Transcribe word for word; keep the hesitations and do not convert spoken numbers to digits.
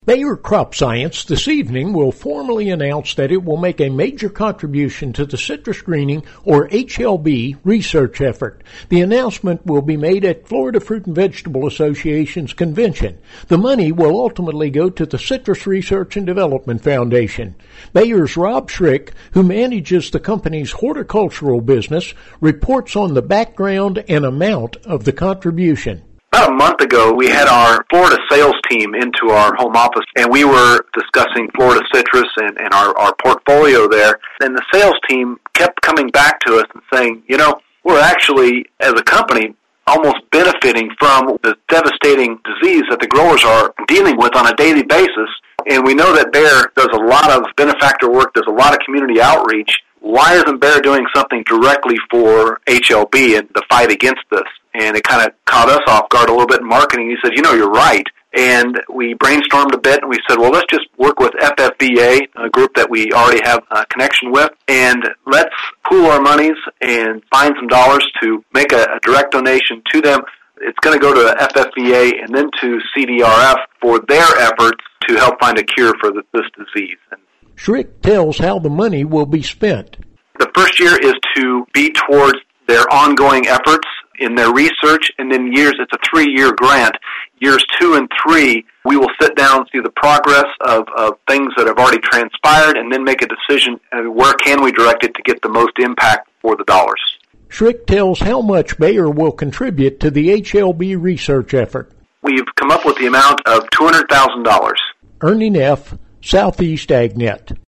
Bayer Crop Science this evening will formally announce that it will make a major contribution to the citrus greening, or H L B, research effort. The announcement will be made at Florida Fruit and Vegetable Association's convention. The money will ultimately go to the Citrus Research and Development Foundation. Bayer's Rob Schrick, who manages the company's horticultural business, reports on the background and amount of the contribution. About a month ago, we had our Florida sales team into our home office, and we were discussing Florida citrus and, and our, our portfolio there. And the sales team kept coming back to us and saying, you know, we're actually, as a company, almost benefiting from the devastating disease that the growers are dealing with on a daily basis. And we know that Bayer does a lot of benefactor work, does a lot of community outreach. Why isn't Bayer doing something directly for H L B and the fight against this? And it kind of caught us off guard a little bit in marketing. He said, you know, you're right. And we brainstormed a bit, and we said, well, let's just work with F F V A, a group that we already have a connection with, and let's pool our monies and find some dollars to make a, a direct donation to them. It's going to go to F F V A and then to C D R F for their efforts to help find a cure for the, this disease. Schrick tells how the money will be spent. The first year is to be towards their ongoing efforts in their research, and then years, it's a three-year grant. Years two and three, we will sit down, see the progress of, of things that have already transpired, and then make a decision uh, where can we direct it to get the most impact for the dollars. Schrick tells how much Bayer will contribute to the H L B research effort. We've come up with the amount of two hundred thousand dollars. Ernie Neff, Southeast AgNet.